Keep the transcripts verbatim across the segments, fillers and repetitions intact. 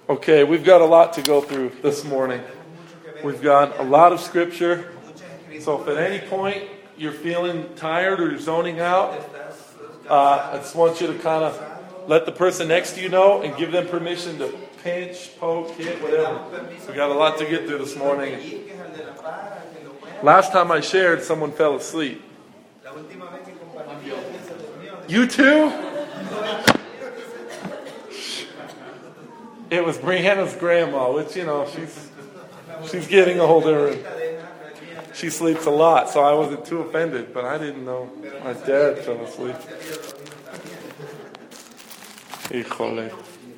Okay, we've got a lot to go through this morning. We've got a lot of scripture. So if at any point you're feeling tired or you're zoning out, uh, I just want you to kind of let the person next to you know and give them permission to pinch, poke, hit, whatever. We've got a lot to get through this morning. Last time I shared, someone fell asleep. You too? It was Brianna's grandma, which, you know, she's she's getting older and she sleeps a lot, so I wasn't too offended, but I didn't know my dad fell asleep. Híjole.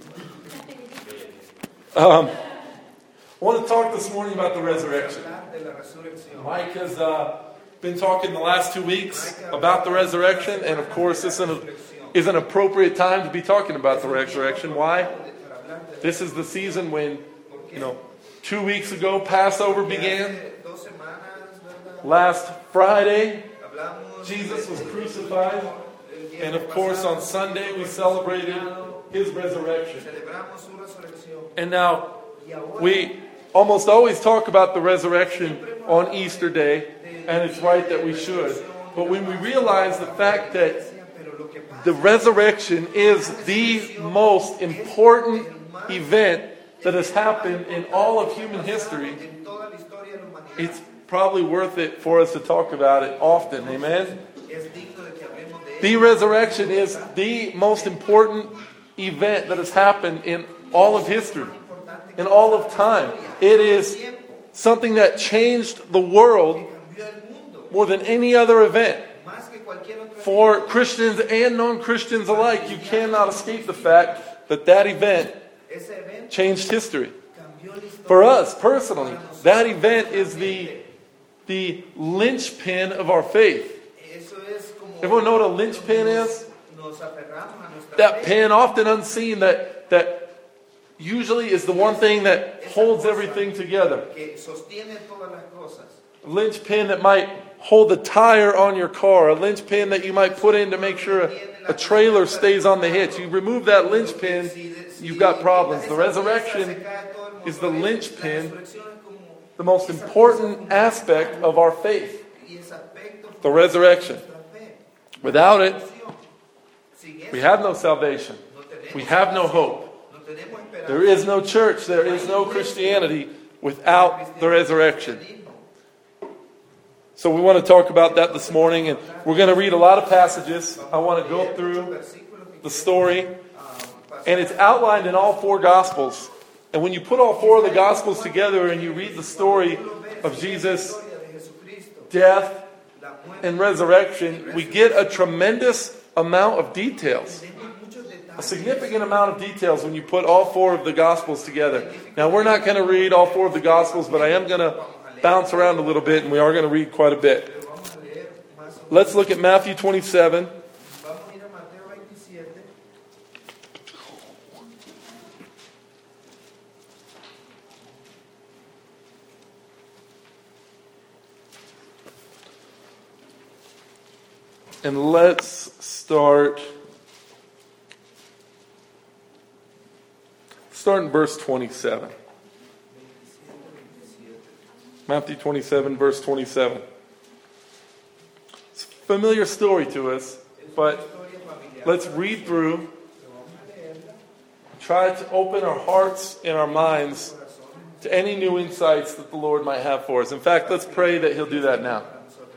Um, I want to talk this morning about the resurrection. Mike has uh, been talking the last two weeks about the resurrection, and of course this is an, is an appropriate time to be talking about the resurrection. Why? This is the season when, you know, two weeks ago Passover began. Last Friday, Jesus was crucified. And of course on Sunday we celebrated His resurrection. And now, we almost always talk about the resurrection on Easter Day, and it's right that we should. But when we realize the fact that the resurrection is the most important event that has happened in all of human history, it's probably worth it for us to talk about it often. Amen? The resurrection is the most important event that has happened in all of history, in all of time. It is something that changed the world more than any other event. For Christians and non-Christians alike, you cannot escape the fact that that event changed history. For us, personally, that event is the, the linchpin of our faith. Everyone know what a linchpin is? That pin, often unseen, that, that usually is the one thing that holds everything together. A linchpin that might hold the tire on your car. A linchpin that you might put in to make sure a, a trailer stays on the hitch. You remove that linchpin, you've got problems. The resurrection is the linchpin, the most important aspect of our faith. The resurrection. Without it, we have no salvation. We have no hope. There is no church. There is no Christianity without the resurrection. So we want to talk about that this morning, and we're going to read a lot of passages. I want to go through the story, and it's outlined in all four Gospels. And when you put all four of the Gospels together and you read the story of Jesus' death and resurrection, we get a tremendous amount of details. A significant amount of details when you put all four of the Gospels together. Now, we're not going to read all four of the Gospels, but I am going to bounce around a little bit, and we are going to read quite a bit. Let's look at Matthew twenty-seven. And let's start, start in verse twenty-seven. Matthew twenty-seven, verse twenty-seven. It's a familiar story to us, but let's read through, try to open our hearts and our minds to any new insights that the Lord might have for us. In fact, let's pray that He'll do that now.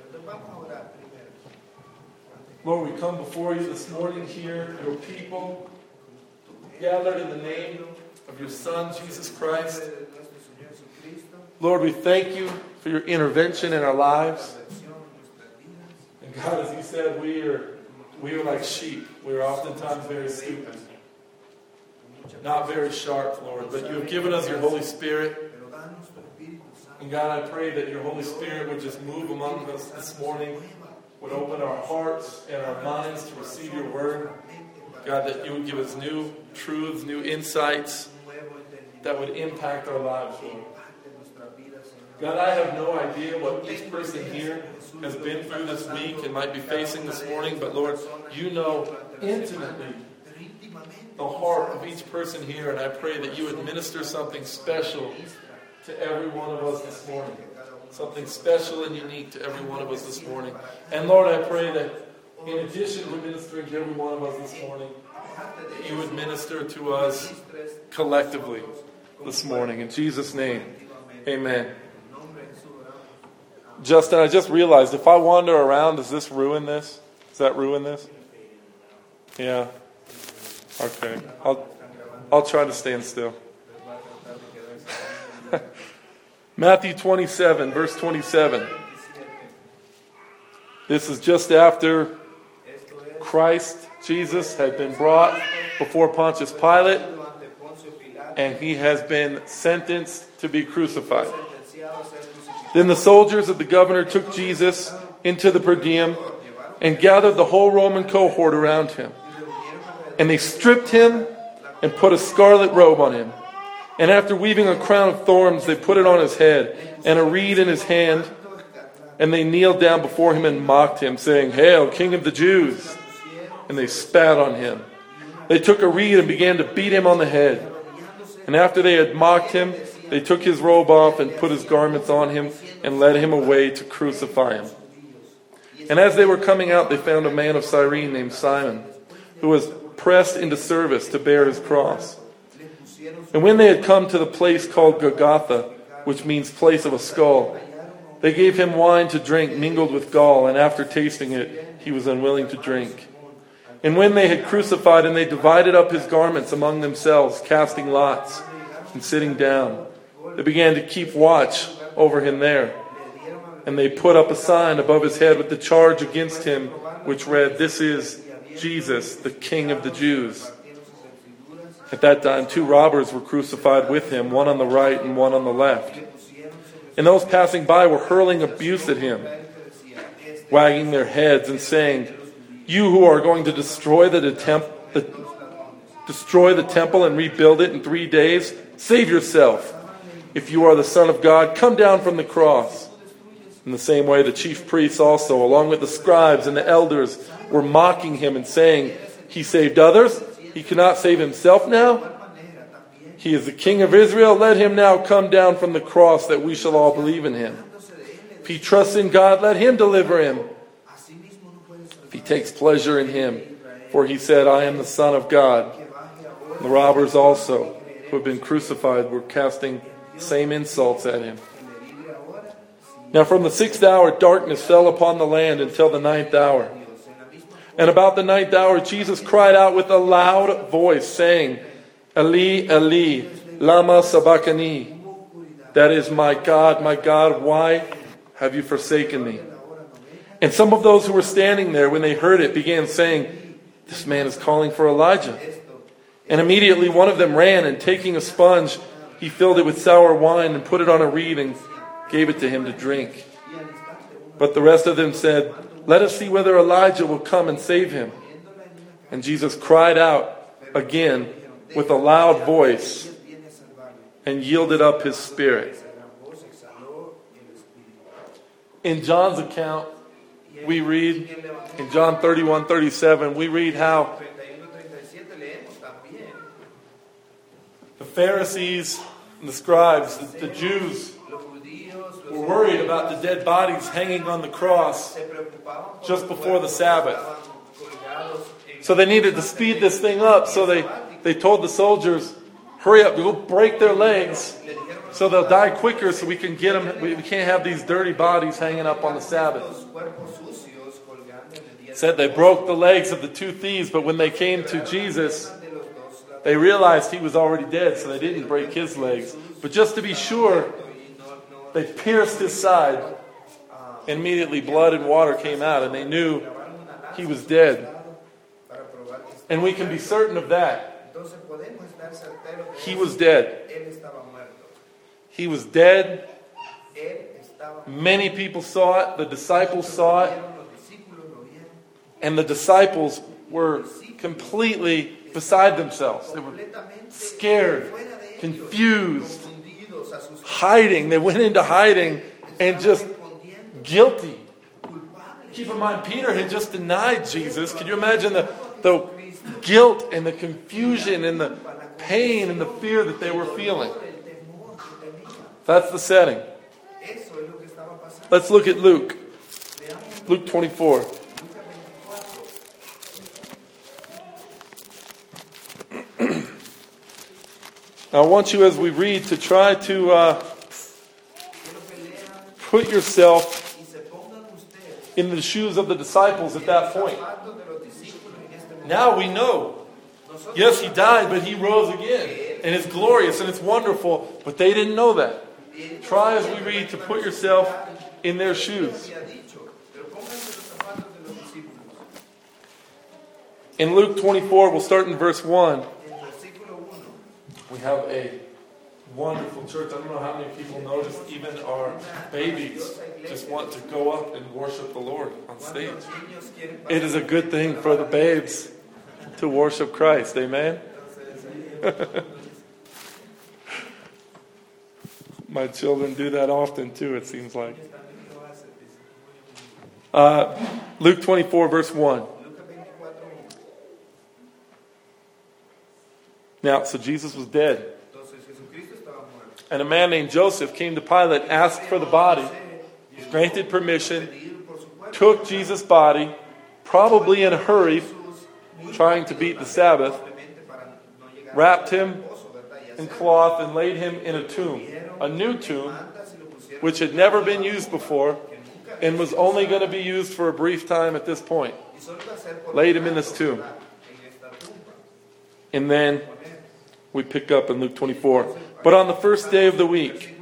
Lord, we come before you this morning here, your people, gathered in the name of your Son, Jesus Christ. Lord, we thank you for your intervention in our lives. And God, as you said, we are, we are like sheep. We are oftentimes very stupid. Not very sharp, Lord, but you have given us your Holy Spirit. And God, I pray that your Holy Spirit would just move among us this morning, would open our hearts and our minds to receive your word. God, that you would give us new truths, new insights that would impact our lives, Lord. God, I have no idea what each person here has been through this week and might be facing this morning, but Lord, you know intimately the the heart of each person here, and I pray that you would minister something special to every one of us this morning. Something special and unique to every one of us this morning. And Lord, I pray that in addition to ministering to every one of us this morning, that you would minister to us collectively this morning. In Jesus' name, amen. Justin, I just realized if I wander around, does this ruin this? Does that ruin this? Yeah. Okay. I'll I'll try to stand still. Matthew twenty-seven, verse twenty-seven. This is just after Christ, Jesus, had been brought before Pontius Pilate, and he has been sentenced to be crucified. Then the soldiers of the governor took Jesus into the Praetorium and gathered the whole Roman cohort around him. And they stripped him and put a scarlet robe on him. And after weaving a crown of thorns, they put it on his head and a reed in his hand. And they kneeled down before him and mocked him, saying, "Hail, King of the Jews!" And they spat on him. They took a reed and began to beat him on the head. And after they had mocked him, they took his robe off and put his garments on him and led him away to crucify him. And as they were coming out, they found a man of Cyrene named Simon, who was pressed into service to bear his cross. And when they had come to the place called Golgotha, which means place of a skull, they gave him wine to drink mingled with gall, and after tasting it, he was unwilling to drink. And when they had crucified him, they divided up his garments among themselves, casting lots and sitting down. They began to keep watch over him there. And they put up a sign above his head with the charge against him, which read, "This is Jesus, the King of the Jews." At that time, two robbers were crucified with him, one on the right and one on the left. And those passing by were hurling abuse at him, wagging their heads and saying, "You who are going to destroy the, temp- the destroy the temple and rebuild it in three days, save yourself. If you are the Son of God, come down from the cross." In the same way, the chief priests also, along with the scribes and the elders, were mocking him and saying, "He saved others. He cannot save himself now. He is the King of Israel. Let him now come down from the cross that we shall all believe in him. If he trusts in God, let him deliver him. If he takes pleasure in him, for he said, 'I am the Son of God.'" The robbers also, who had been crucified, were casting same insults at him. Now from the sixth hour, darkness fell upon the land until the ninth hour. And about the ninth hour, Jesus cried out with a loud voice, saying, "Eli, Eli, lama sabachthani?" That is, "My God, my God, why have you forsaken me?" And some of those who were standing there, when they heard it, began saying, "This man is calling for Elijah." And immediately one of them ran, and taking a sponge, he filled it with sour wine and put it on a reed and gave it to him to drink. But the rest of them said, "Let us see whether Elijah will come and save him." And Jesus cried out again with a loud voice and yielded up his spirit. In John's account, we read, in John thirty-one thirty-seven, we read how the Pharisees and the scribes, the, the Jews, were worried about the dead bodies hanging on the cross just before the Sabbath. So they needed to speed this thing up. So they, they told the soldiers, "Hurry up, go break their legs so they'll die quicker so we can get them. We, we can't have these dirty bodies hanging up on the Sabbath." It said they broke the legs of the two thieves, but when they came to Jesus, they realized he was already dead, so they didn't break his legs. But just to be sure, they pierced his side, and immediately blood and water came out, and they knew he was dead. And we can be certain of that. He was dead. He was dead. Many people saw it. The disciples saw it. And the disciples were completely beside themselves. They were scared, confused, hiding. They went into hiding and just guilty. Keep in mind, Peter had just denied Jesus. Can you imagine the, the guilt and the confusion and the pain and the fear that they were feeling. That's the setting. Let's look at Luke. Luke twenty-four. Now I want you, as we read, to try to uh, put yourself in the shoes of the disciples at that point. Now we know. Yes, he died, but he rose again. And it's glorious and it's wonderful, but they didn't know that. Try, as we read, to put yourself in their shoes. In Luke twenty-four, we'll start in verse one. We have a wonderful church. I don't know how many people notice even our babies just want to go up and worship the Lord on stage. It is a good thing for the babes to worship Christ. Amen? My children do that often too, it seems like. Uh, Luke twenty-four, verse one. Now, so Jesus was dead. And a man named Joseph came to Pilate, asked for the body, was granted permission, took Jesus' body, probably in a hurry, trying to beat the Sabbath, wrapped him in cloth and laid him in a tomb, a new tomb, which had never been used before and was only going to be used for a brief time at this point. Laid him in this tomb. And then we pick up in Luke twenty-four. But on the first day of the week,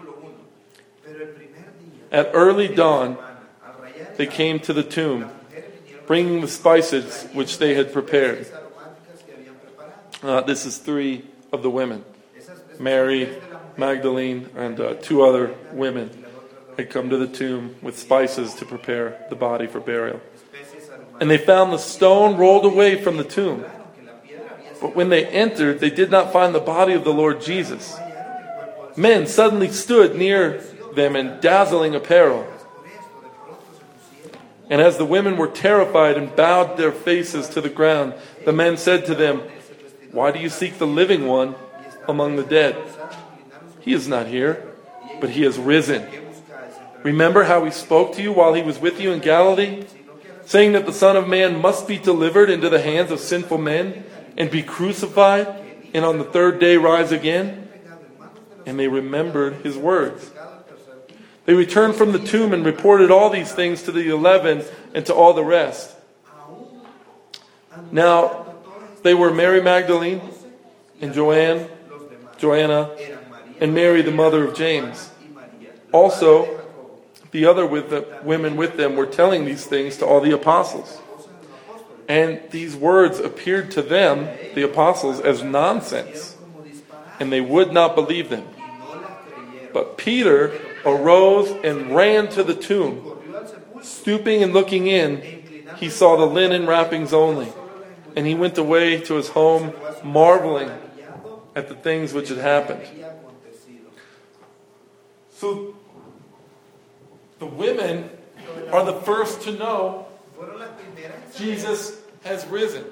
at early dawn, they came to the tomb, bringing the spices which they had prepared. Uh, this is three of the women. Mary Magdalene and uh, two other women had come to the tomb with spices to prepare the body for burial. And they found the stone rolled away from the tomb. But when they entered, they did not find the body of the Lord Jesus. Men suddenly stood near them in dazzling apparel. And as the women were terrified and bowed their faces to the ground, the men said to them, "Why do you seek the living one among the dead? He is not here, but he has risen. Remember how he spoke to you while he was with you in Galilee, saying that the Son of Man must be delivered into the hands of sinful men and be crucified, and on the third day rise again?" And they remembered his words. They returned from the tomb and reported all these things to the eleven and to all the rest. Now, they were Mary Magdalene and Joanne, Joanna, and Mary, the mother of James. Also, the other with the women with them were telling these things to all the apostles. And these words appeared to them, the apostles, as nonsense, and they would not believe them. But Peter arose and ran to the tomb. Stooping and looking in, he saw the linen wrappings only, and he went away to his home, marveling at the things which had happened. So, the women are the first to know Jesus has risen.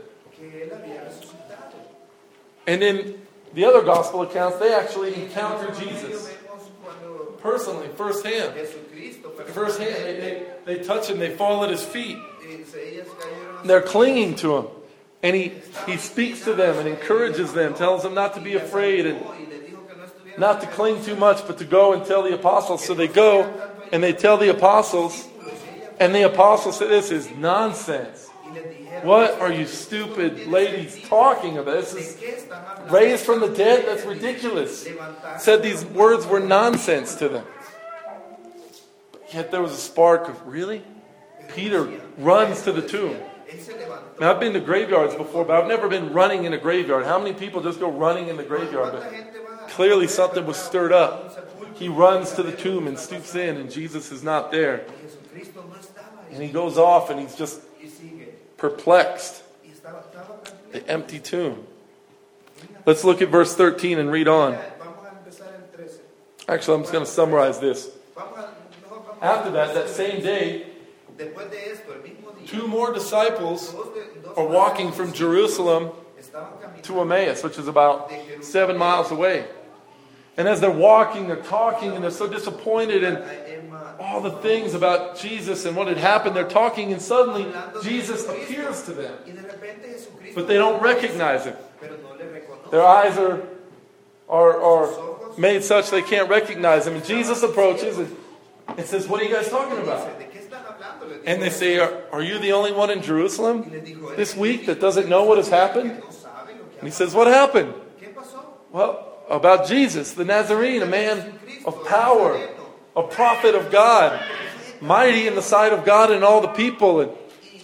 And in the other gospel accounts, they actually encounter Jesus personally, firsthand. Firsthand, they, they, they touch him, they fall at his feet. They're clinging to him. And he, he speaks to them and encourages them, tells them not to be afraid and not to cling too much, but to go and tell the apostles. So they go and they tell the apostles, and the apostles say, "This is nonsense. What are you stupid ladies talking about? This is raised from the dead? That's ridiculous." Said these words were nonsense to them. But yet there was a spark of, really? Peter runs to the tomb. Now, I've been to graveyards before, but I've never been running in a graveyard. How many people just go running in the graveyard? But clearly something was stirred up. He runs to the tomb and stoops in, and Jesus is not there. And he goes off, and he's just perplexed. The empty tomb. Let's look at verse thirteen and read on. Actually, I'm just going to summarize this. After that, that same day, two more disciples are walking from Jerusalem to Emmaus, which is about seven miles away. And as they're walking, they're talking, and they're so disappointed in all the things about Jesus and what had happened. They're talking, and suddenly Jesus appears to them. But they don't recognize him. Their eyes are, are, are made such they can't recognize him. And Jesus approaches and, and says, "What are you guys talking about?" And they say, are, are you the only one in Jerusalem this week that doesn't know what has happened? And he says, "What happened?" "Well, about Jesus, the Nazarene, a man of power, a prophet of God, mighty in the sight of God and all the people. And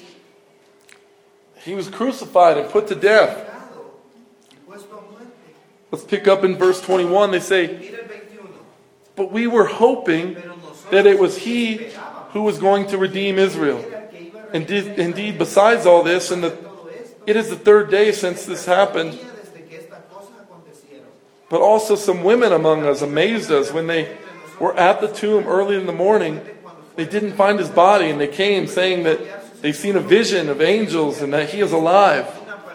he was crucified and put to death." Let's pick up in verse twenty-one. They say, "But we were hoping that it was he who was going to redeem Israel. Indeed, indeed besides all this, and the, it is the third day since this happened. But also some women among us amazed us when they were at the tomb early in the morning. They didn't find his body, and they came saying that they've seen a vision of angels and that he is alive.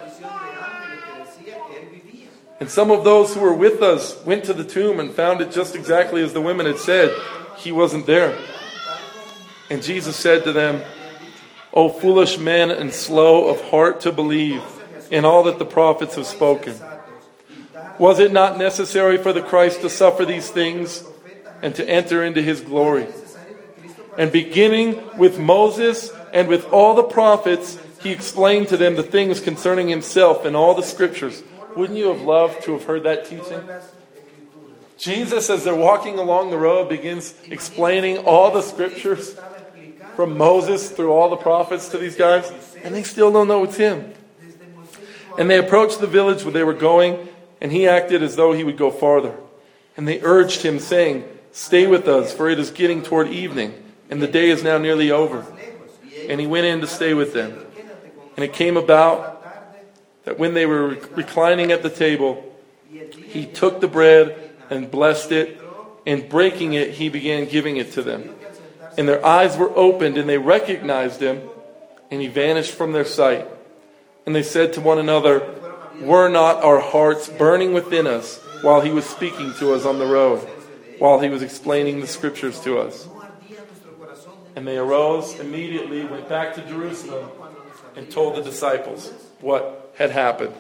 And some of those who were with us went to the tomb and found it just exactly as the women had said. He wasn't there." And Jesus said to them, "O foolish men and slow of heart to believe in all that the prophets have spoken. Was it not necessary for the Christ to suffer these things and to enter into his glory? And beginning with Moses and with all the prophets, he explained to them the things concerning himself in all the scriptures." Wouldn't you have loved to have heard that teaching? Jesus, as they're walking along the road, begins explaining all the scriptures from Moses through all the prophets to these guys, and they still don't know it's him. And they approached the village where they were going, and he acted as though he would go farther. And they urged him, saying, "Stay with us, for it is getting toward evening, and the day is now nearly over." And he went in to stay with them. And it came about that when they were reclining at the table, he took the bread and blessed it, and breaking it, he began giving it to them. And their eyes were opened, and they recognized him, and he vanished from their sight. And they said to one another, "Were not our hearts burning within us while he was speaking to us on the road, while he was explaining the scriptures to us?" And they arose immediately, went back to Jerusalem, and told the disciples what had happened.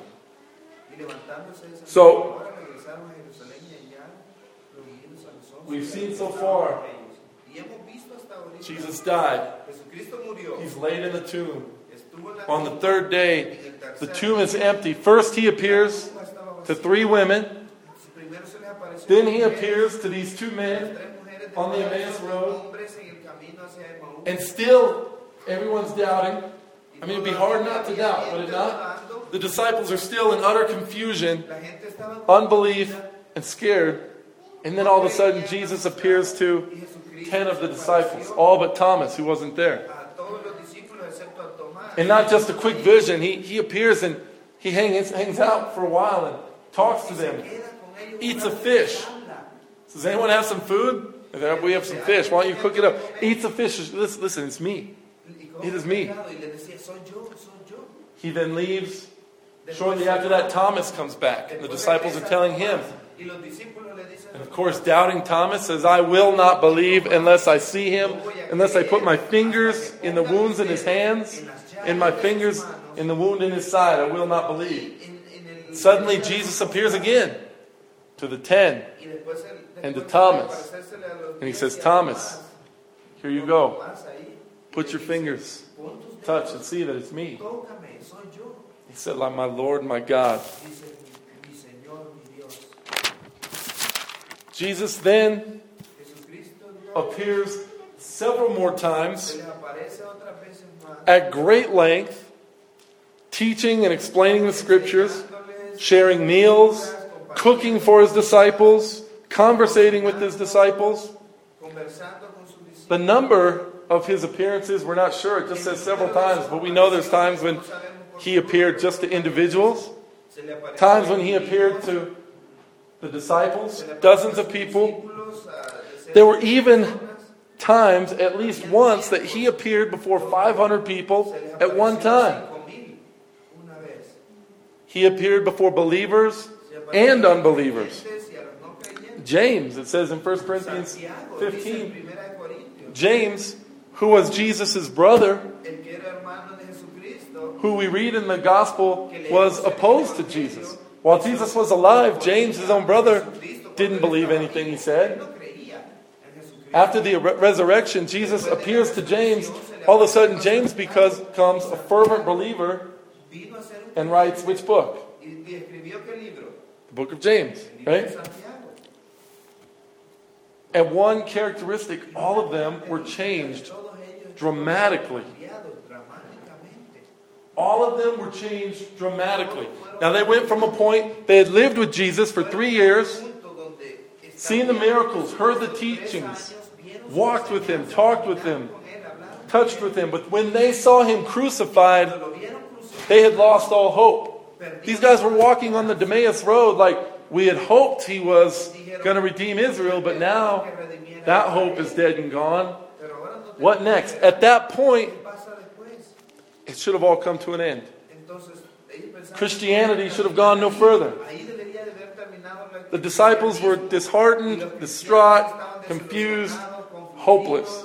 So, we've seen so far, Jesus died. He's laid in the tomb. On the third day, the tomb is empty. First he appears to three women. Then he appears to these two men on the Emmaus Road. And still, everyone's doubting. I mean, it'd be hard not to doubt, would it not? The disciples are still in utter confusion, unbelief, and scared. And then all of a sudden, Jesus appears to ten of the disciples, all but Thomas, who wasn't there. And not just a quick vision. He, he appears and he hangs, hangs out for a while and talks to them. Eats a fish. Does anyone have some food? We have some fish. Why don't you cook it up? Eats a fish. Listen, listen, it's me. It is me. He then leaves. Shortly after that, Thomas comes back. And the disciples are telling him. And of course, doubting Thomas says, "I will not believe unless I see him, unless I put my fingers in the wounds in his hands, and my fingers in the wound in his side. I will not believe." Suddenly, Jesus appears again to the ten and to Thomas. And he says, "Thomas, here you go. Put your fingers, touch and see that it's me." He said, "Like my Lord, my God." Jesus then appears several more times at great length, teaching and explaining the scriptures, sharing meals, cooking for his disciples, conversating with his disciples. The number of his appearances, we're not sure. It just says several times, but we know there's times when he appeared just to individuals, times when he appeared to the disciples, dozens of people. There were even times, at least once, that he appeared before five hundred people at one time. He appeared before believers and unbelievers. James, it says in First Corinthians fifteen, James, who was Jesus' brother, who we read in the gospel was opposed to Jesus. While Jesus was alive, James, his own brother, didn't believe anything he said. After the re- resurrection, Jesus appears to James. All of a sudden, James becomes, becomes a fervent believer and writes which book? The book of James, right? And one characteristic, all of them were changed dramatically. All of them were changed dramatically. Now they went from a point, they had lived with Jesus for three years, seen the miracles, heard the teachings, walked with him, talked with him, touched with him. But when they saw him crucified, they had lost all hope. These guys were walking on the Emmaus road like we had hoped he was going to redeem Israel, but now that hope is dead and gone. What next? At that point, it should have all come to an end. Christianity should have gone no further. The disciples were disheartened, distraught, confused, hopeless.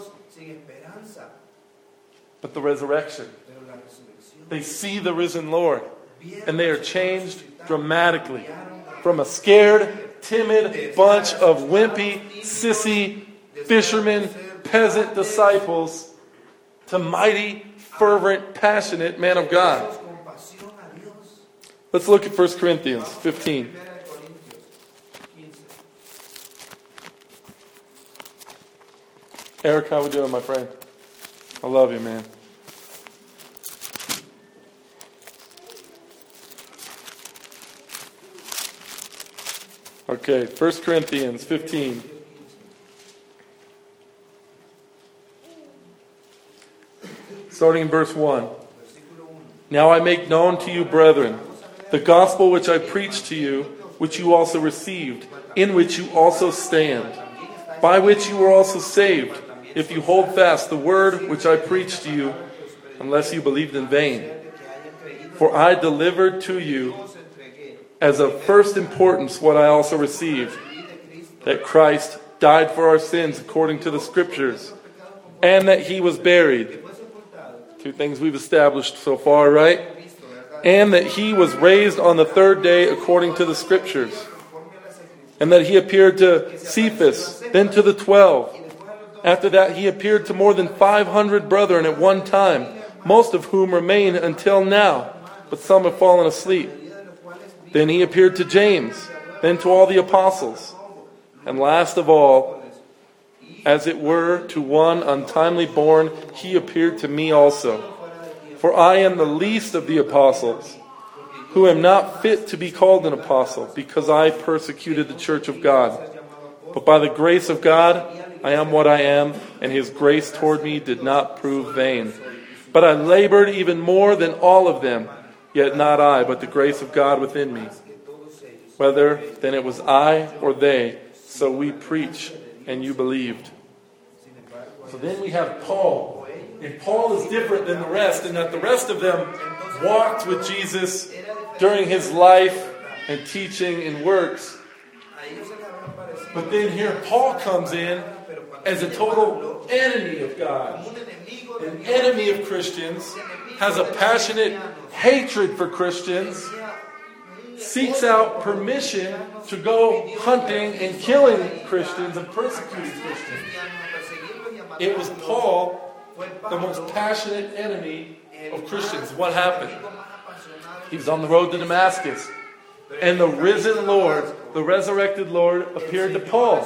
But the resurrection, they see the risen Lord, and they are changed dramatically. From a scared, timid bunch of wimpy, sissy, fishermen, peasant disciples to mighty, fervent, passionate man of God. Let's look at First Corinthians fifteen. Eric, how we doing, my friend? I love you, man. Okay, First Corinthians fifteen. Starting in verse one. Now I make known to you, brethren, the gospel which I preached to you, which you also received, in which you also stand, by which you were also saved, if you hold fast the word which I preached to you, unless you believed in vain. For I delivered to you as of first importance what I also received, that Christ died for our sins according to the Scriptures, and that he was buried. Two things we've established so far, right? And that he was raised on the third day according to the Scriptures. And that he appeared to Cephas, then to the twelve. After that he appeared to more than five hundred brethren at one time, most of whom remain until now, but some have fallen asleep. Then he appeared to James, then to all the apostles. And last of all, as it were to one untimely born, he appeared to me also. For I am the least of the apostles, who am not fit to be called an apostle, because I persecuted the church of God. But by the grace of God, I am what I am, and his grace toward me did not prove vain. But I labored even more than all of them, yet not I, but the grace of God within me. Whether then it was I or they, so we preach, and you believed. So then we have Paul. And Paul is different than the rest in that the rest of them walked with Jesus during his life and teaching and works. But then here Paul comes in as a total enemy of God, an enemy of Christians, has a passionate hatred for Christians, seeks out permission to go hunting and killing Christians and persecuting Christians. It was Paul, the most passionate enemy of Christians. What happened? He was on the road to Damascus, and the risen Lord, the resurrected Lord, appeared to Paul.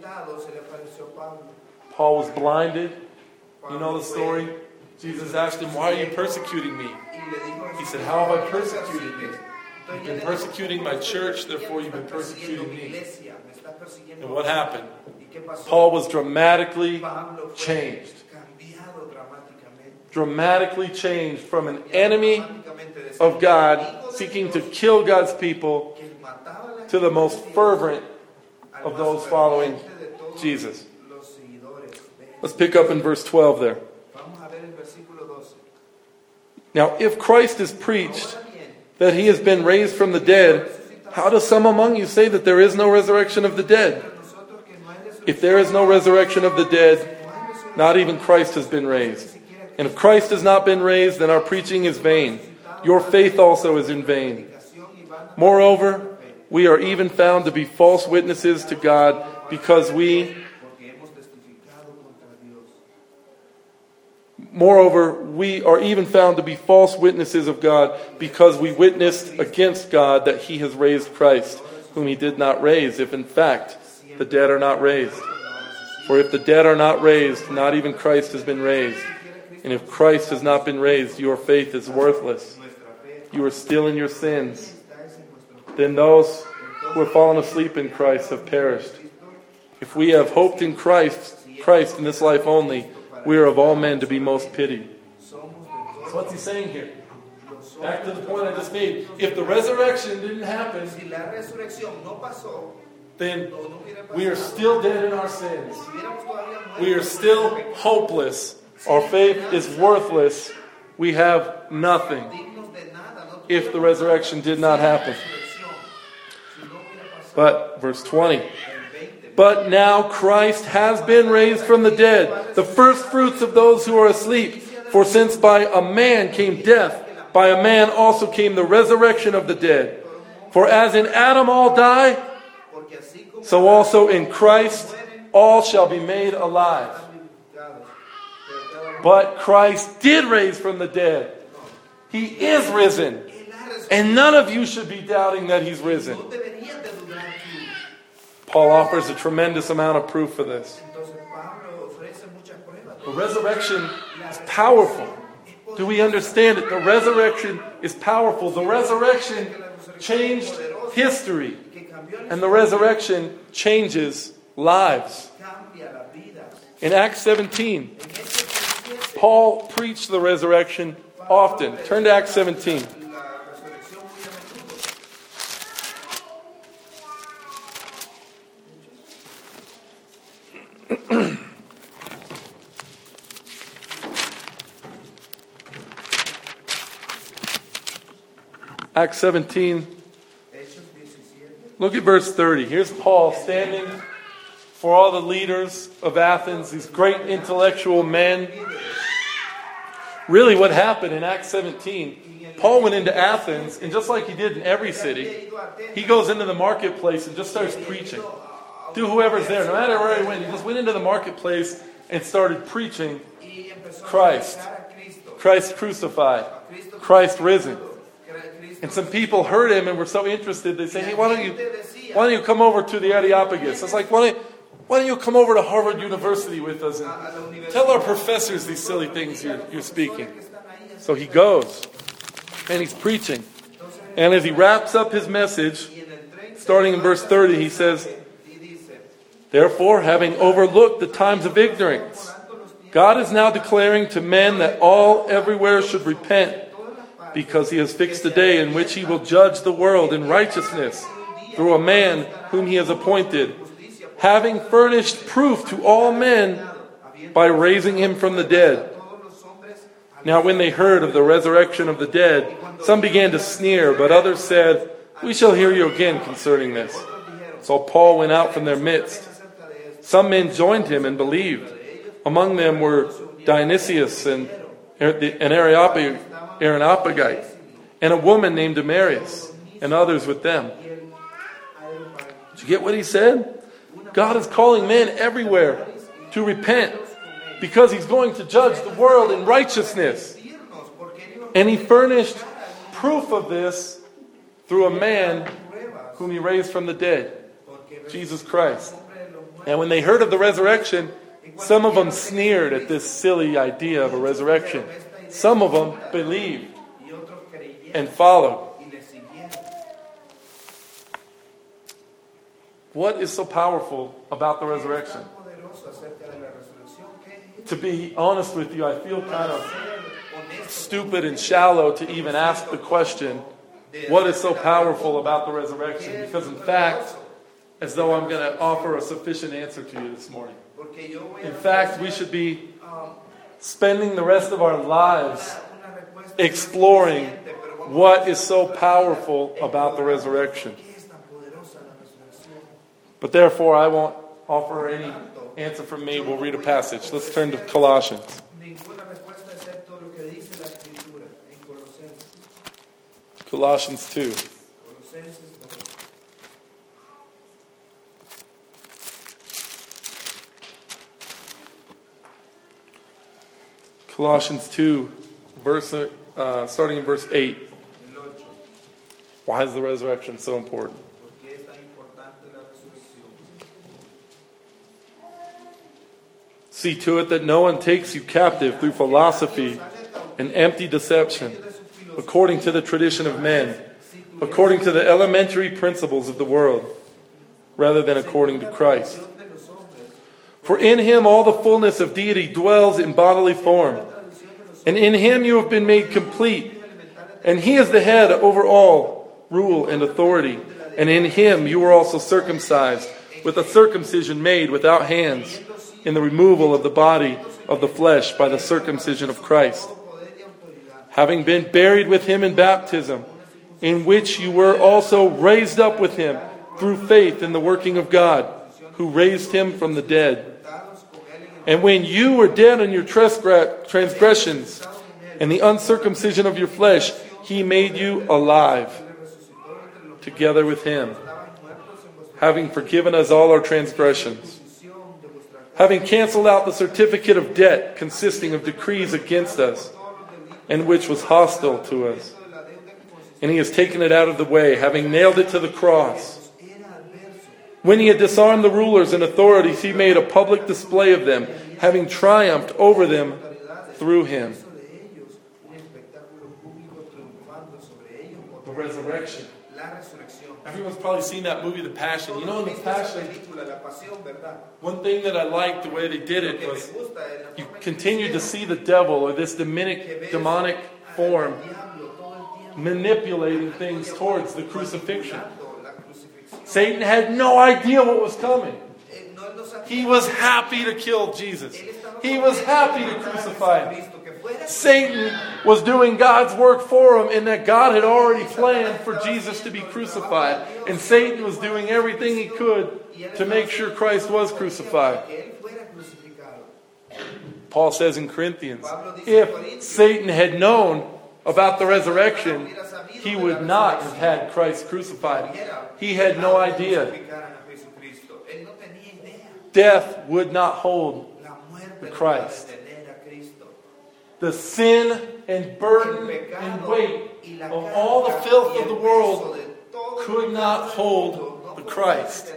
Paul was blinded. You know the story? Jesus asked him, "Why are you persecuting me?" He said, "How have I persecuted you? You've been persecuting my church, therefore you've been persecuting me." And what happened? Paul was dramatically changed. Dramatically changed from an enemy of God, seeking to kill God's people, to the most fervent of those following Jesus. Let's pick up in verse twelve there. Now, if Christ is preached that he has been raised from the dead, how do some among you say that there is no resurrection of the dead? If there is no resurrection of the dead, not even Christ has been raised. And if Christ has not been raised, then our preaching is vain. Your faith also is in vain. Moreover, we are even found to be false witnesses to God because we Moreover, we are even found to be false witnesses of God because we witnessed against God that he has raised Christ, whom he did not raise, if in fact the dead are not raised. For if the dead are not raised, not even Christ has been raised. And if Christ has not been raised, your faith is worthless. You are still in your sins. Then those who have fallen asleep in Christ have perished. If we have hoped in Christ, Christ in this life only, we are of all men to be most pitied. So what's he saying here? Back to the point I just made. If the resurrection didn't happen, then we are still dead in our sins. We are still hopeless. Our faith is worthless. We have nothing if the resurrection did not happen. But, verse twenty. But now Christ has been raised from the dead, the first fruits of those who are asleep. For since by a man came death, by a man also came the resurrection of the dead. For as in Adam all die, so also in Christ all shall be made alive. But Christ did raise from the dead. He is risen. And none of you should be doubting that he's risen. Paul offers a tremendous amount of proof for this. The resurrection is powerful. Do we understand it? The resurrection is powerful. The resurrection changed history. And the resurrection changes lives. In Acts seventeen, Paul preached the resurrection often. Turn to Acts seventeen. Acts seventeen. Look at verse thirty. Here's Paul standing for all the leaders of Athens, these great intellectual men. Really what happened in Acts seventeen, Paul went into Athens, and just like he did in every city, he goes into the marketplace and just starts preaching to whoever's there. No matter where he went, he just went into the marketplace and started preaching Christ. Christ crucified. Christ risen. And some people heard him and were so interested, they say, hey, why don't you why don't you come over to the Areopagus? It's like, why don't, why don't you come over to Harvard University with us and tell our professors these silly things you're, you're speaking. So he goes, and he's preaching. And as he wraps up his message, starting in verse thirty, he says, therefore, having overlooked the times of ignorance, God is now declaring to men that all everywhere should repent, because he has fixed a day in which he will judge the world in righteousness through a man whom he has appointed, having furnished proof to all men by raising him from the dead. Now when they heard of the resurrection of the dead, some began to sneer, but others said, we shall hear you again concerning this. So Paul went out from their midst. Some men joined him and believed. Among them were Dionysius and an Areopagite, and a woman named Damaris, and others with them. Did you get what he said? God is calling men everywhere to repent, because he's going to judge the world in righteousness. And he furnished proof of this through a man whom he raised from the dead, Jesus Christ. And when they heard of the resurrection, some of them sneered at this silly idea of a resurrection. Some of them believed and followed. What is so powerful about the resurrection? To be honest with you, I feel kind of stupid and shallow to even ask the question, what is so powerful about the resurrection? Because in fact, as though I'm going to offer a sufficient answer to you this morning. In fact, we should be spending the rest of our lives exploring What is so powerful about the resurrection? But therefore, I won't offer any answer from me. We'll read a passage. Let's turn to Colossians. Colossians two. Colossians two, verse, uh, starting in verse eight. Why is the resurrection so important? See to it that no one takes you captive through philosophy and empty deception, according to the tradition of men, according to the elementary principles of the world, rather than according to Christ. For in him all the fullness of deity dwells in bodily form, and in him you have been made complete, and he is the head over all rule and authority, and in him you were also circumcised, with a circumcision made without hands, in the removal of the body of the flesh by the circumcision of Christ, having been buried with him in baptism, in which you were also raised up with him through faith in the working of God, who raised him from the dead. And when you were dead in your transgressions and the uncircumcision of your flesh, he made you alive together with him, having forgiven us all our transgressions, having canceled out the certificate of debt consisting of decrees against us, and which was hostile to us. And he has taken it out of the way, having nailed it to the cross. When he had disarmed the rulers and authorities, he made a public display of them, having triumphed over them through him. The resurrection. Everyone's probably seen that movie, The Passion. You know, in The Passion, one thing that I liked the way they did it was you continue to see the devil or this demonic, demonic form manipulating things towards the crucifixion. Satan had no idea what was coming. He was happy to kill Jesus. He was happy to crucify him. Satan was doing God's work for him in that God had already planned for Jesus to be crucified. And Satan was doing everything he could to make sure Christ was crucified. Paul says in Corinthians, if Satan had known about the resurrection, he would not have had Christ crucified. He had no idea. Death would not hold the Christ. The sin and burden and weight of all the filth of the world could not hold the Christ.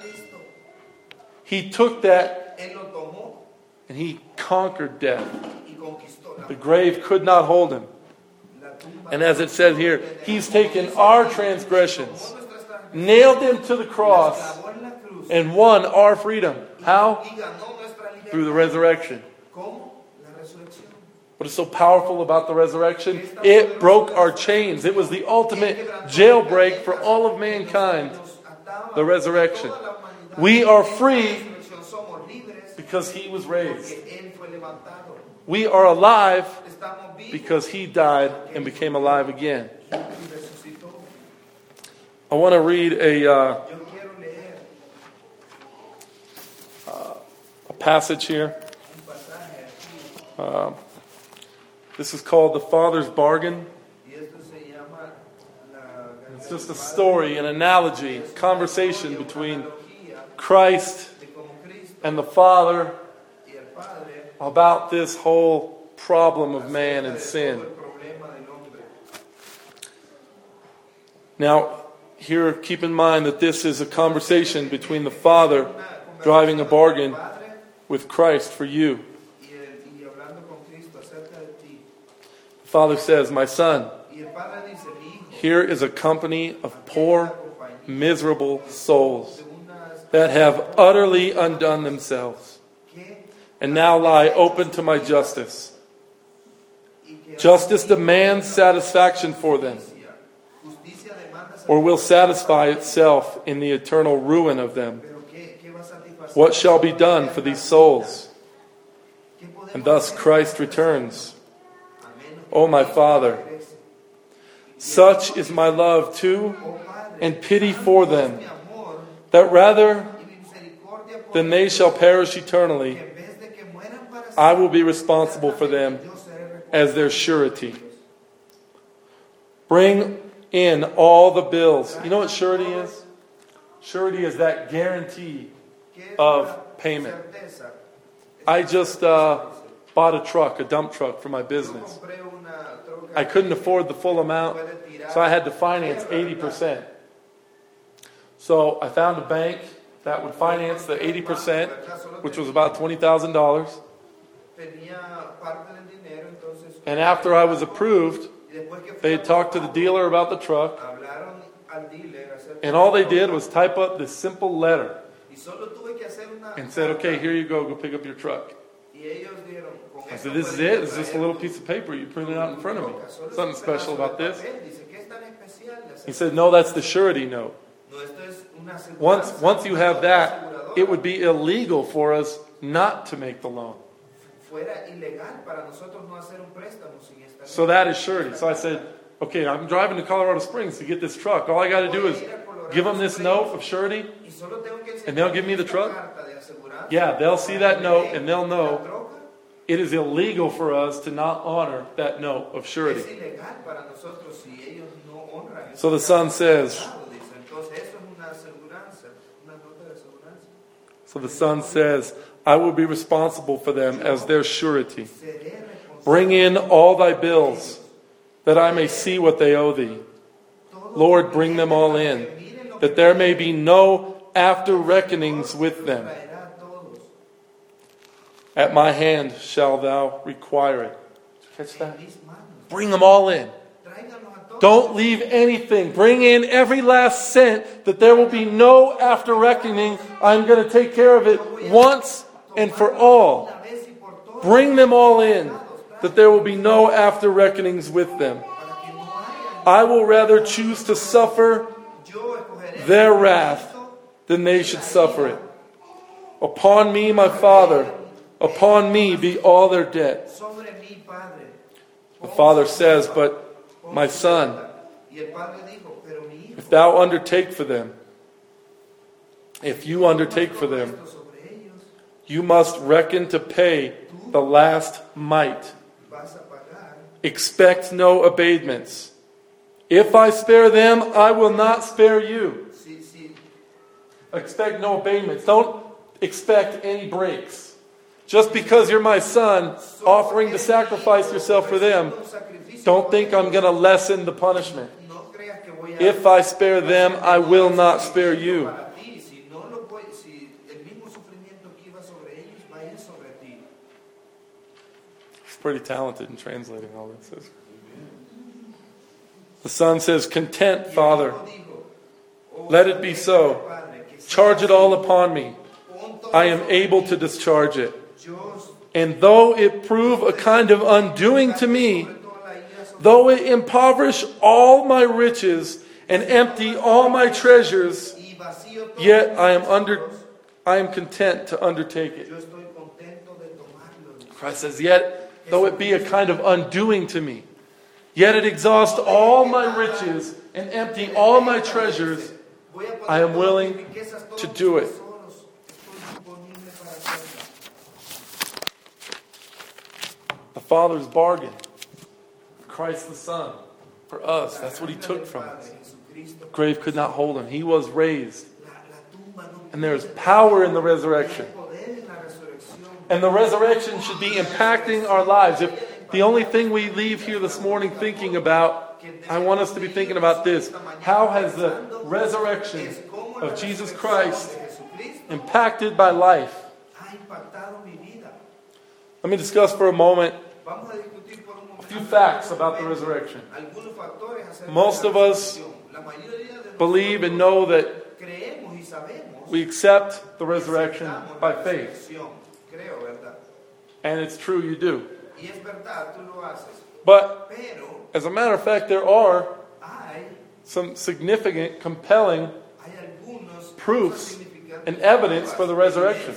He took that and he conquered death. The grave could not hold him. And as it says here, he's taken our transgressions, nailed them to the cross, and won our freedom. How? Through the resurrection. What is so powerful about the resurrection? It broke our chains. It was the ultimate jailbreak for all of mankind. The resurrection. We are free because he was raised. We are alive because he died and became alive again. I want to read a, uh, uh, a passage here. Uh, this is called The Father's Bargain. It's just a story, an analogy, a conversation between Christ and the Father about this whole problem of man and sin. Now, here, keep in mind that this is a conversation between the Father driving a bargain with Christ for you. The Father says, "My son, here is a company of poor, miserable souls that have utterly undone themselves and now lie open to my justice. Justice demands satisfaction for them, or will satisfy itself in the eternal ruin of them. What shall be done for these souls?" And thus Christ returns. "O my Father, Such is my love too, and pity for them, that rather than they shall perish eternally, I will be responsible for them as their surety. Bring in all the bills. You know what surety is? Surety is that guarantee of payment. I just uh, bought a truck, a dump truck for my business. I couldn't afford the full amount, so I had to finance eighty percent. So I found a bank that would finance the eighty percent, which was about twenty thousand dollars. And after I was approved, they talked to the dealer about the truck, and all they did was type up this simple letter and said, okay, here you go, go pick up your truck. I said, this is it? It's just a little piece of paper you printed out in front of me. Something special about this? He said, no, that's the surety note. Once, once you have that, it would be illegal for us not to make the loan. So that is surety. So I said, okay, I'm driving to Colorado Springs to get this truck. All I got to do is give them this note of surety, and they'll give me the truck. Yeah, they'll see that note, and they'll know it is illegal for us to not honor that note of surety. So the son says, so the son says, I will be responsible for them as their surety. Bring in all thy bills, that I may see what they owe thee. Lord, bring them all in, that there may be no after reckonings with them. At my hand shall thou require it. Catch that? Bring them all in. Don't leave anything. Bring in every last cent, that there will be no after reckoning. I'm going to take care of it once and for all. Bring them all in, that there will be no after reckonings with them. I will rather choose to suffer their wrath than they should suffer it. Upon me, my Father, upon me be all their debt. The father says, but my son, if thou undertake for them, if you undertake for them, you must reckon to pay the last mite. Expect no abatements. If I spare them, I will not spare you. Expect no abatements. Don't expect any breaks. Just because you're my son, offering to sacrifice yourself for them, don't think I'm going to lessen the punishment. If I spare them, I will not spare you. He's pretty talented in translating all this. The son says, content, Father. Let it be so. Charge it all upon me. I am able to discharge it. And though it prove a kind of undoing to me, though it impoverish all my riches and empty all my treasures, yet I am under, I am content to undertake it. Christ says, yet though it be a kind of undoing to me, yet it exhaust all my riches and empty all my treasures, I am willing to do it. The Father's bargain. Christ the Son. For us. That's what He took from us. The grave could not hold Him. He was raised. And there is power in the resurrection. And the resurrection should be impacting our lives. If the only thing we leave here this morning thinking about, I want us to be thinking about this. How has the resurrection of Jesus Christ impacted my life? Let me discuss for a moment a few facts about the resurrection. Most of us believe and know that we accept the resurrection by faith. And it's true, you do. But, as a matter of fact, there are some significant, compelling proofs and evidence for the resurrection.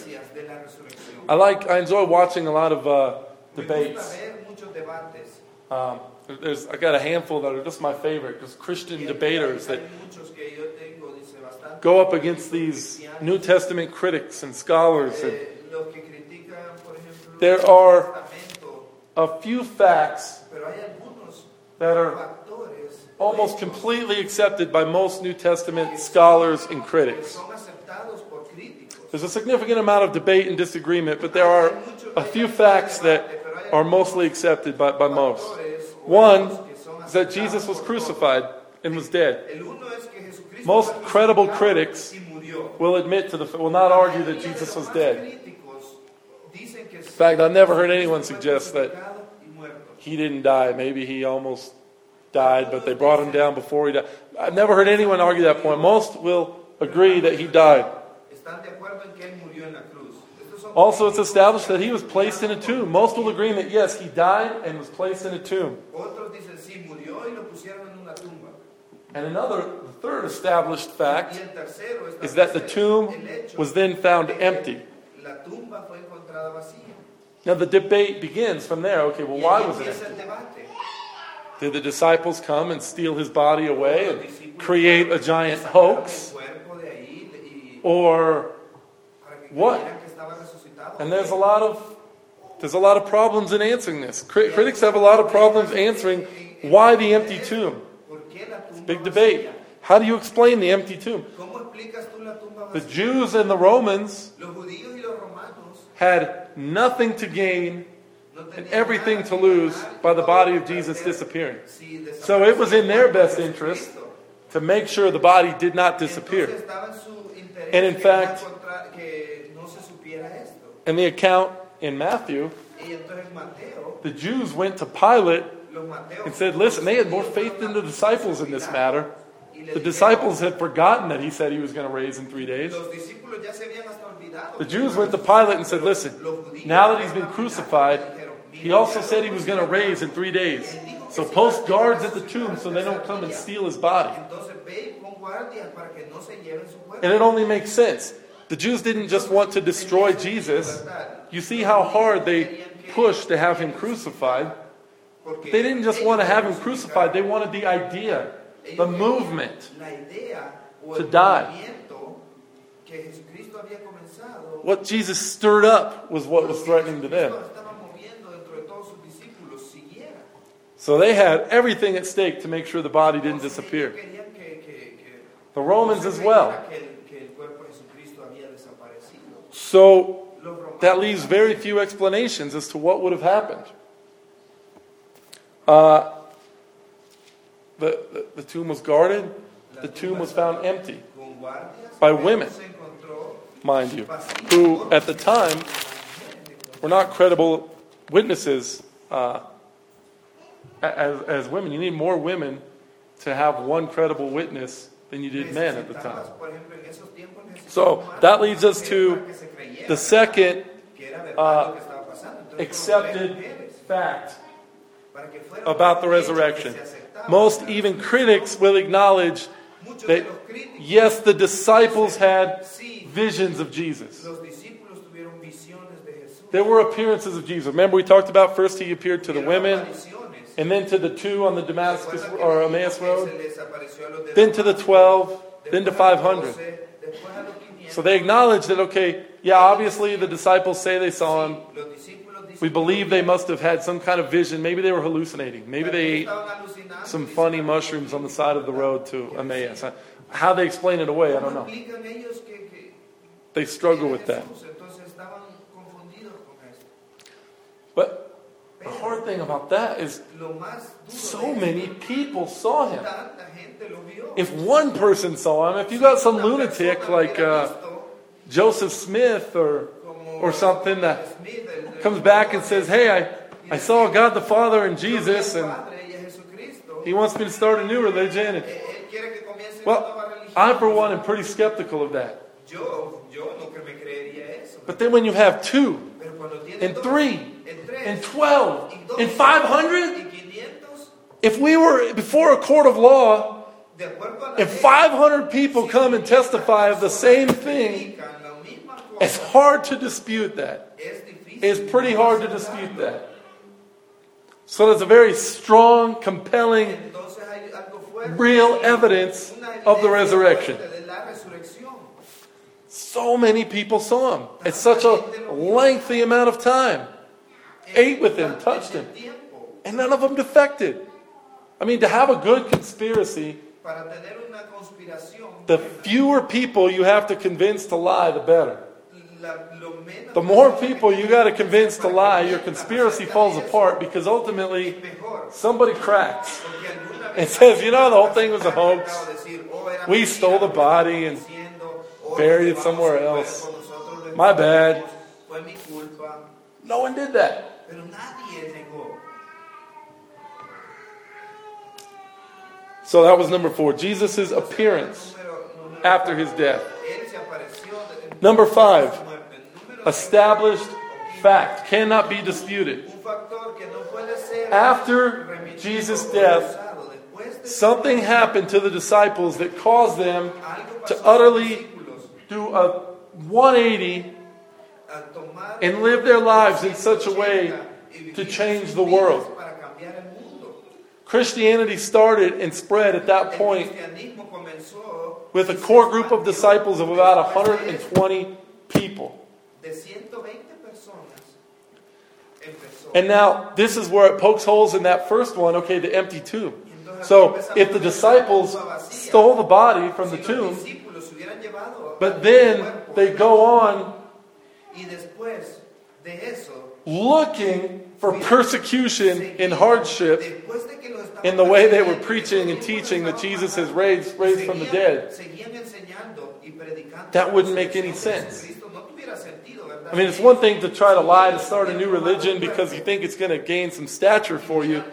I like, I enjoy watching a lot of uh, debates. Um, there's I got a handful that are just my favorite, just Christian debaters that go up against these New Testament critics and scholars. And there are a few facts that are almost completely accepted by most New Testament scholars and critics. There's a significant amount of debate and disagreement, but there are a few facts that are mostly accepted by, by most. One is that Jesus was crucified and was dead. Most credible critics will admit to the will not argue that Jesus was dead. In fact, I've never heard anyone suggest that he didn't die. Maybe he almost died, but they brought him down before he died. I've never heard anyone argue that point. Most will agree that he died. Also, it's established that he was placed in a tomb. Most will agree that, yes, he died and was placed in a tomb. And another, the third established fact is that the tomb was then found empty. Now the debate begins from there. Okay, well, why was it empty? Did the disciples come and steal his body away and create a giant hoax? Or what? And there's a lot of there's a lot of problems in answering this. Critics have a lot of problems answering why the empty tomb. It's a big debate. How do you explain the empty tomb? The Jews and the Romans had nothing to gain and everything to lose by the body of Jesus disappearing. So it was in their best interest to make sure the body did not disappear. And in fact, in the account in Matthew, the Jews went to Pilate and said, listen, they had more faith than the disciples in this matter. The disciples had forgotten that he said he was going to raise in three days. The Jews went to Pilate and said, listen, now that he's been crucified, he also said he was going to raise in three days. So post guards at the tomb so they don't come and steal his body. And it only makes sense. The Jews didn't just want to destroy Jesus. You see how hard they pushed to have him crucified. They didn't just want to have him crucified. They wanted the idea, the movement to die. What Jesus stirred up was what was threatening to them. So they had everything at stake to make sure the body didn't disappear. The Romans as well. So that leaves very few explanations as to what would have happened. Uh, the, the, the tomb was guarded. The tomb was found empty by women, mind you, who at the time were not credible witnesses uh, as, as women. You need more women to have one credible witness than you did men at the time. So that leads us to the second uh, accepted fact about the resurrection. Most even critics will acknowledge that, yes, the disciples had visions of Jesus. There were appearances of Jesus. Remember we talked about first he appeared to the women, and then to the two on the Damascus or Emmaus road, then to the twelve, then to five hundred. So they acknowledge that, okay, yeah, obviously the disciples say they saw him. We believe they must have had some kind of vision. Maybe they were hallucinating. Maybe they ate some funny mushrooms on the side of the road to Emmaus. How they explain it away, I don't know. They struggle with that. But the hard thing about that is so many people saw him. If one person saw him, if you got some lunatic like uh, Joseph Smith or or something that comes back and says, hey, I, I saw God the Father and Jesus and he wants me to start a new religion. And, well, I for one am pretty skeptical of that. But then when you have two and three and twelve and five hundred, if we were before a court of law, if five hundred people come and testify of the same thing, it's hard to dispute that. It's pretty hard to dispute that. So there's a very strong, compelling, real evidence of the resurrection. So many people saw him at such a lengthy amount of time. Ate with him, touched him. And none of them defected. I mean, to have a good conspiracy, the fewer people you have to convince to lie, the better. The more people you got to convince to lie, your conspiracy falls apart, because ultimately somebody cracks and says, you know, the whole thing was a hoax. We stole the body and buried it somewhere else. My bad. No one did that. So that was number four. Jesus' appearance after his death. Number five. Established fact. Cannot be disputed. After Jesus' death, something happened to the disciples that caused them to utterly do a one eighty and live their lives in such a way to change the world. Christianity started and spread at that point with a core group of disciples of about one hundred twenty people. And now, this is where it pokes holes in that first one, okay, the empty tomb. So, if the disciples stole the body from the tomb, but then they go on looking for persecution and hardship in the way they were preaching and teaching that Jesus has raised, raised from the dead, that wouldn't make any sense. I mean, it's one thing to try to lie to start a new religion because you think it's going to gain some stature for you.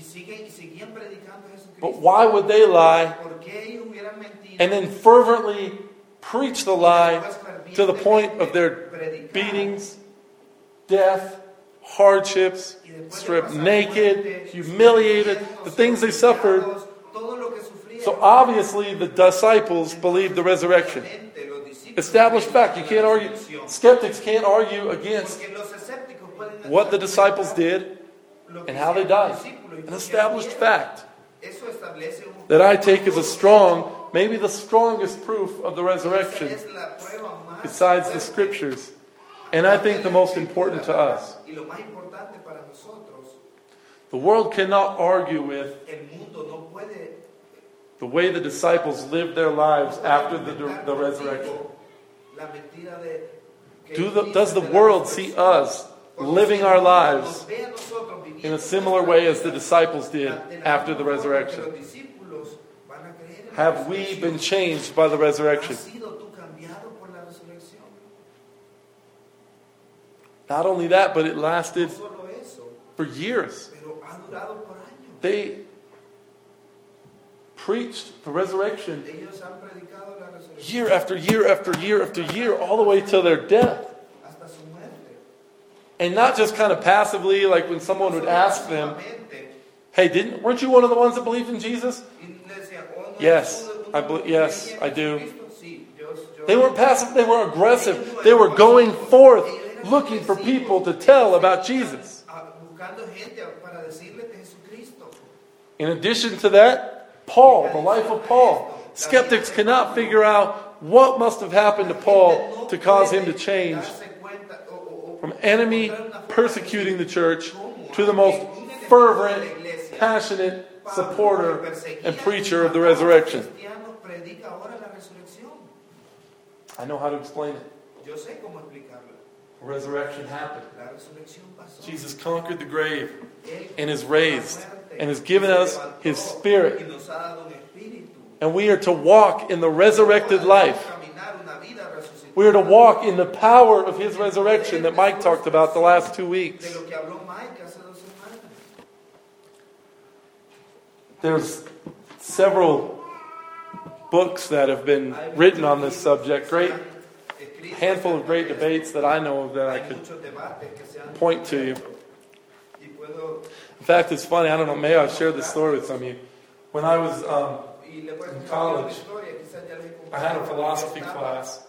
But why would they lie and then fervently preach the lie to the point of their beatings, death, hardships, stripped naked, humiliated, the things they suffered? So obviously the disciples believed the resurrection. Established fact. You can't argue. Skeptics can't argue against what the disciples did and how they died. An established fact that I take as a strong, maybe the strongest proof of the resurrection besides the scriptures. And I think the most important to us. The world cannot argue with the way the disciples lived their lives after the, the resurrection. Do the, does the world see us living our lives in a similar way as the disciples did after the resurrection? Have we been changed by the resurrection? Not only that, but it lasted for years. They preached the resurrection year after year after year after year, all the way to their death. And not just kind of passively, like when someone would ask them, hey, didn't weren't you one of the ones that believed in Jesus? Yes, I believe, yes, I do. They weren't passive, they were aggressive. They were going forth looking for people to tell about Jesus. In addition to that, Paul, the life of Paul. Skeptics cannot figure out what must have happened to Paul to cause him to change from enemy persecuting the church to the most fervent, passionate supporter and preacher of the resurrection. I know how to explain it. Resurrection happened. Jesus conquered the grave and is raised and has given us His Spirit. And we are to walk in the resurrected life. We are to walk in the power of His resurrection that Mike talked about the last two weeks. There's several books that have been written on this subject. Great handful of great debates that I know of that I could point to you. In fact, it's funny. I don't know. Maybe I've shared this story with some of you. When I was um, in college, I had a philosophy class,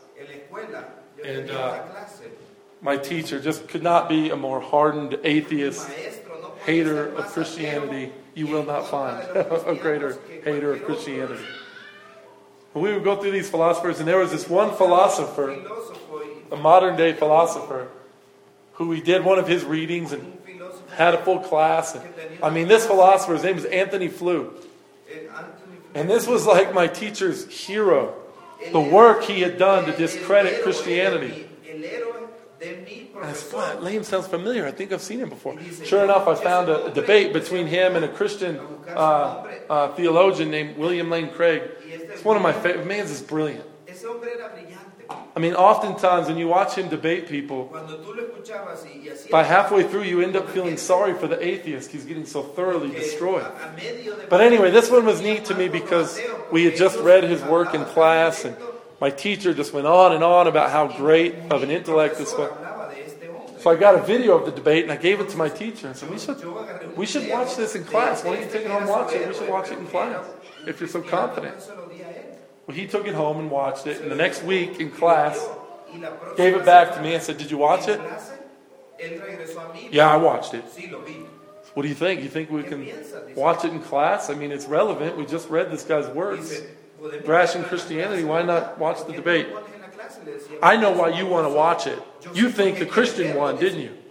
and uh, my teacher just could not be a more hardened atheist hater of Christianity, you will not find a greater hater of Christianity. We would go through these philosophers, and there was this one philosopher, a modern day philosopher, who we did one of his readings and had a full class. And, I mean, this philosopher, his name was Anthony Flew. And this was like my teacher's hero. The work he had done to discredit Christianity. And I said, wow, that name sounds familiar. I think I've seen him before. Sure enough, I found a, a debate between him and a Christian uh, uh, theologian named William Lane Craig. It's one of my favorite. Man's is brilliant. I mean, oftentimes when you watch him debate people, by halfway through you end up feeling sorry for the atheist. He's getting so thoroughly destroyed. But anyway, this one was neat to me because we had just read his work in class, and my teacher just went on and on about how great of an intellect this was. So I got a video of the debate and I gave it to my teacher and said, we should, we should watch this in class. Why don't you take it home and watch it? We should watch it in class if you're so confident. Well, he took it home and watched it, and the next week in class, gave it back to me and said, did you watch it? Yeah, I watched it. What do you think? You think we can watch it in class? I mean, it's relevant. We just read this guy's words. Thrashing Christianity, why not watch the debate? I know why you want to watch it. You think the Christian won, didn't you?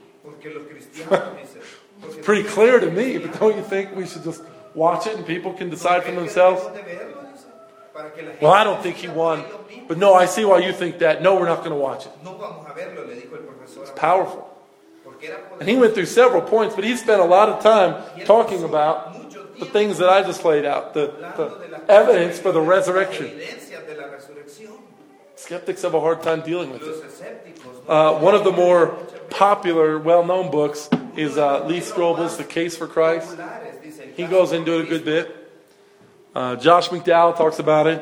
It's pretty clear to me, but don't you think we should just watch it and people can decide for themselves? Well, I don't think he won. But no, I see why you think that. No, we're not going to watch it. It's powerful. And he went through several points, but he spent a lot of time talking about the things that I just laid out, the, the evidence for the resurrection. Skeptics have a hard time dealing with it. Uh, one of the more popular, well-known books is uh, Lee Strobel's The Case for Christ. He goes into it a good bit. Uh, Josh McDowell talks about it.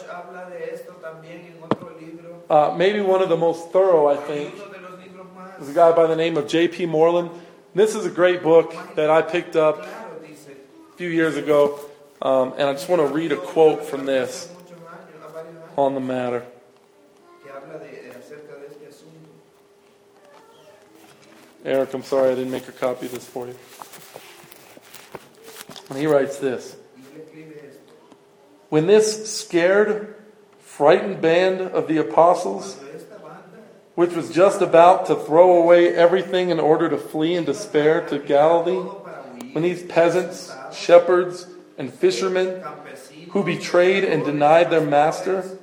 Uh, maybe one of the most thorough, I think, is a guy by the name of J P Moreland. This is a great book that I picked up a few years ago, um, and I just want to read a quote from this on the matter. Eric, I'm sorry I didn't make a copy of this for you. And he writes this. When this scared, frightened band of the apostles, which was just about to throw away everything in order to flee in despair to Galilee, when these peasants, shepherds, and fishermen who betrayed and denied their master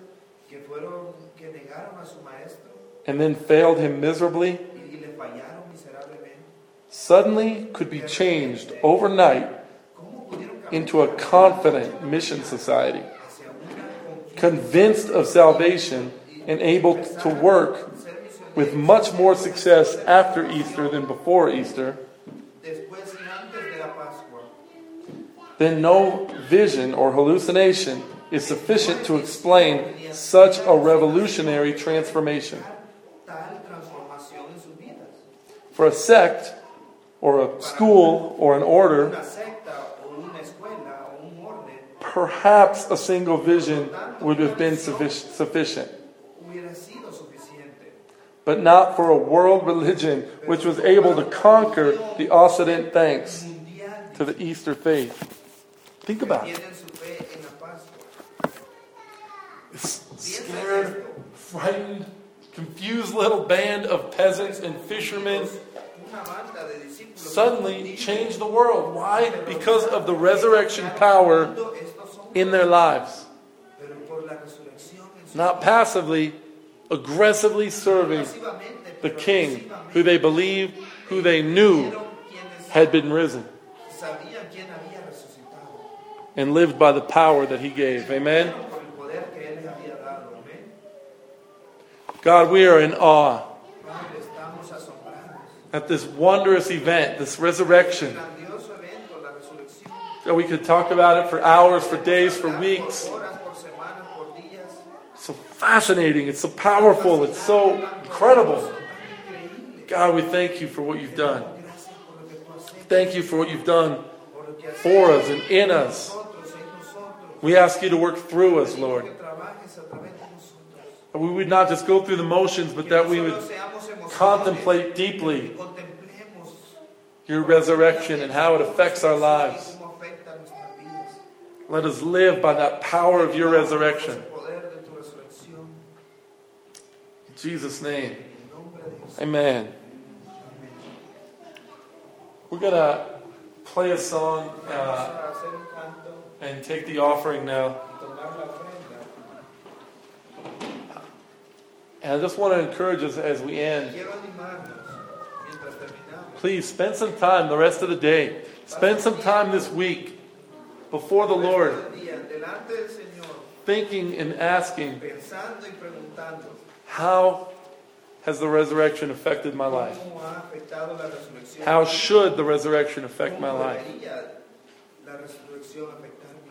and then failed him miserably, suddenly could be changed overnight into a confident mission society, convinced of salvation and able to work with much more success after Easter than before Easter, then no vision or hallucination is sufficient to explain such a revolutionary transformation. For a sect, or a school, or an order, perhaps a single vision would have been sufficient. But not for a world religion which was able to conquer the Occident thanks to the Easter faith. Think about it. This scared, frightened, confused little band of peasants and fishermen suddenly changed the world. Why? Because of the resurrection power in their lives. Not passively, aggressively serving the King who they believed, who they knew had been risen and lived by the power that He gave. Amen? God, we are in awe at this wondrous event, this resurrection. That we could talk about it for hours, for days, for weeks. It's so fascinating. It's so powerful. It's so incredible. God, we thank You for what You've done. Thank You for what You've done for us and in us. We ask You to work through us, Lord. That we would not just go through the motions, but that we would contemplate deeply your resurrection and how it affects our lives. Let us live by that power of your resurrection. In Jesus' name. Amen. We're going to play a song uh, and take the offering now. And I just want to encourage us as we end. Please spend some time the rest of the day. Spend some time this week before the Lord, thinking and asking, how has the resurrection affected my life? How should the resurrection affect my life?